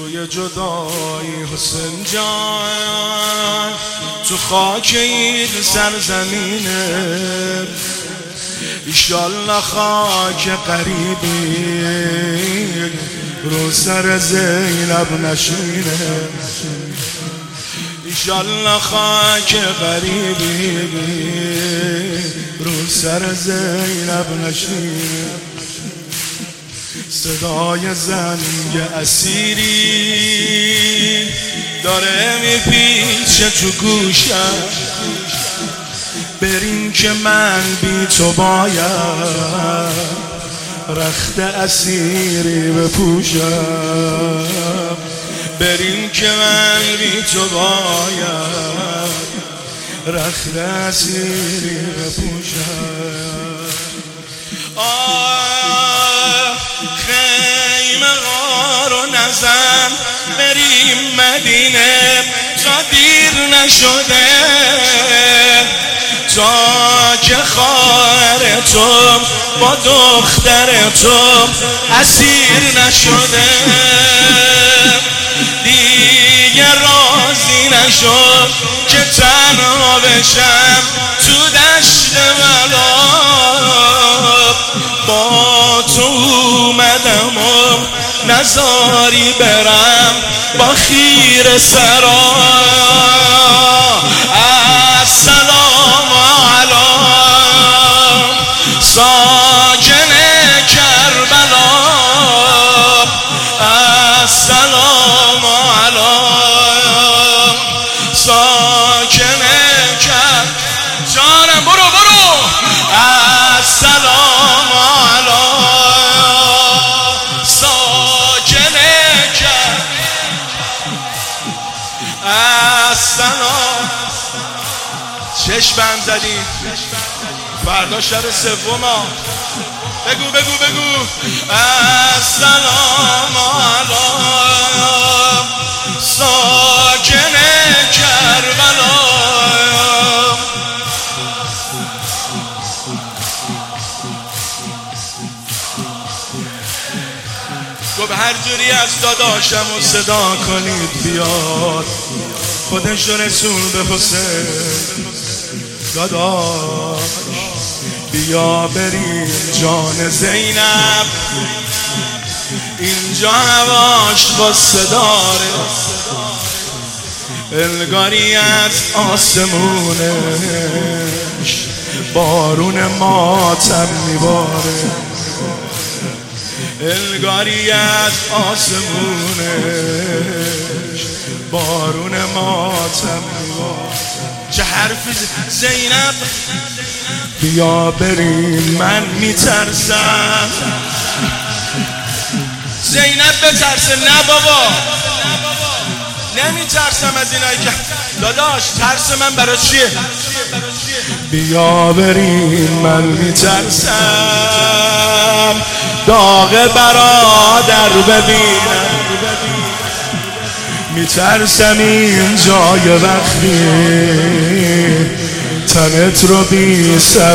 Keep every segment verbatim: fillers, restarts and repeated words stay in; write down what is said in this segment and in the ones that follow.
روی جدایی حسین جان تو خاک این سرزمینه، ایشالله خاک قریبی رو سر زینب نشینه، ایشالله خاک قریبی رو سر زینب نشینه. صدای زنگ اسیری داره میپیچه تو گوشم، بریم که من بی تو باید رخت اسیری بپوشم، بریم که من بی تو باید رخت اسیری بپوشم. آه خیمه ها رو نزن بریم مدینه تا دیر نشده، تا که خواهر تو با دختر تو اسیر نشده، دیگه راضی نشد که تنها بشم تو دشت بلا، با تو اومدم و نزاری برم با خیر سرا. السلام علی ساکن کربلا، السلام علی ساکن کربلا. جانم برو برو. السلام علی ساکن کربلا، السلام. چشمم زدی فردا شب سوما، بگو بگو بگو. السلام علی ساکن کربلا. گفت هر جوری از داداشم و صدا کنید بیاد، خودش رو رسول به حسین. داداش بیا بریم جان زینب، اینجا هواش با صداره، الگاری از آسمونش بارون ماتم میباره، الگاری از آسمونش بارون ماتم میباره. چه حرفی زینب بیا بریم من میترسم. زینب بترسه؟ نه بابا نمیترسم از اینایی که داداش ترس من برای چیه؟ بیا بریم من میترسم داغ برادر ببینم، میترسم این جای وقتی تنت رو بی سر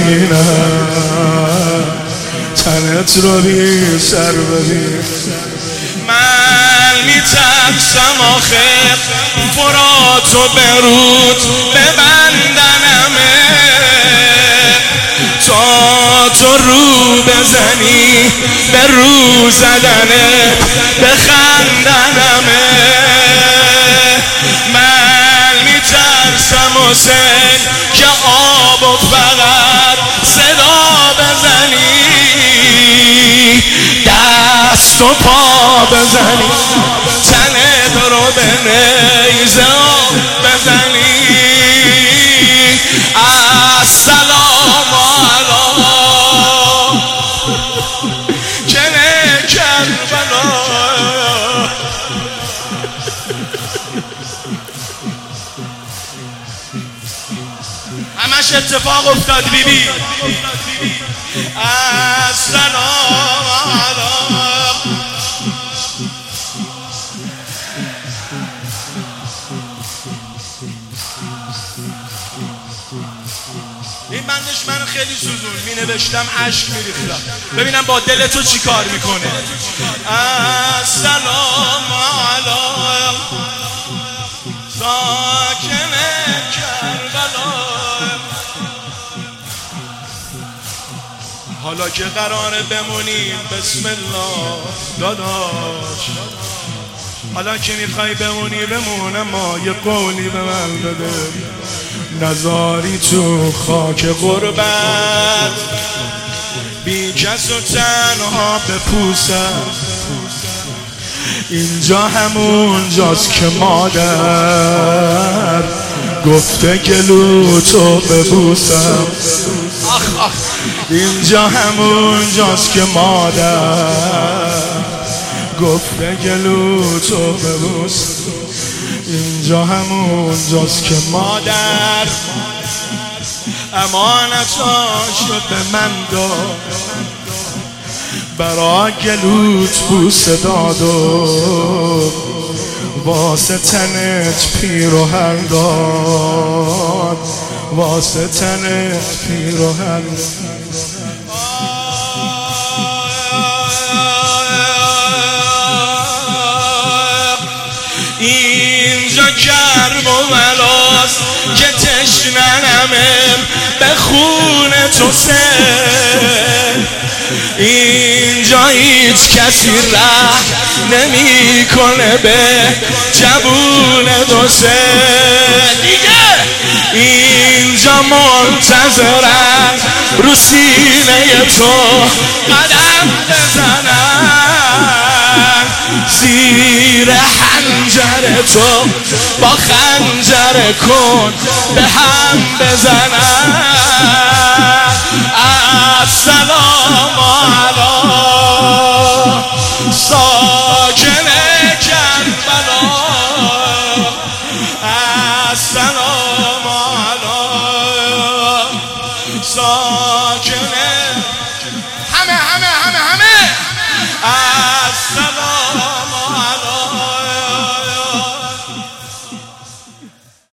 ببینم، تنت رو بی سر ببینم. من میترسم آخر فرات و برود ببندنمه، تا تو رو بزنی به رو زدنه بخندنمه. من میترسم حسین که آب و فقط صدا بزنی، دست و پا بزنی، تنت رو به نیزه بزنی. السلام علی کن کربلا. همش اتفاق افتاد بیبی. السلام علی. این بندش من خیلی سوزون می نوشتم عشق می ریختم، ببینم با دل تو چی کار میکنه. السلام حالا که قراره بمونیم بسم الله داداش، حالا که میخوای بمونی بمون، اما یه قولی به من بده، نزاری تو خاک غربت بی کس و تنها بپوسم. اینجا همون جاست که مادر گفته گلو تو ببوسم. اینجا همون جاست که مادر گفته گلو تو ببوسم. اینجا همون جاست که مادر امانتاشو به من داد، برا گلوت بوسه داد و واسه تنت پیراهن داد، واسه تنت پیراهن. اینجا گرم و ملاست که تشننمه به خون تو سه، اینجا هیچ کسی ره نمی کنه به جبون دو سه دیگه. اینجا منتظرن رو سینه تو قدم بزنن، زیر حنجر تو با خنجر کن به هم بزنن. السلام علی ساکن کربلا، السلام علی ساکن همه همه همه همه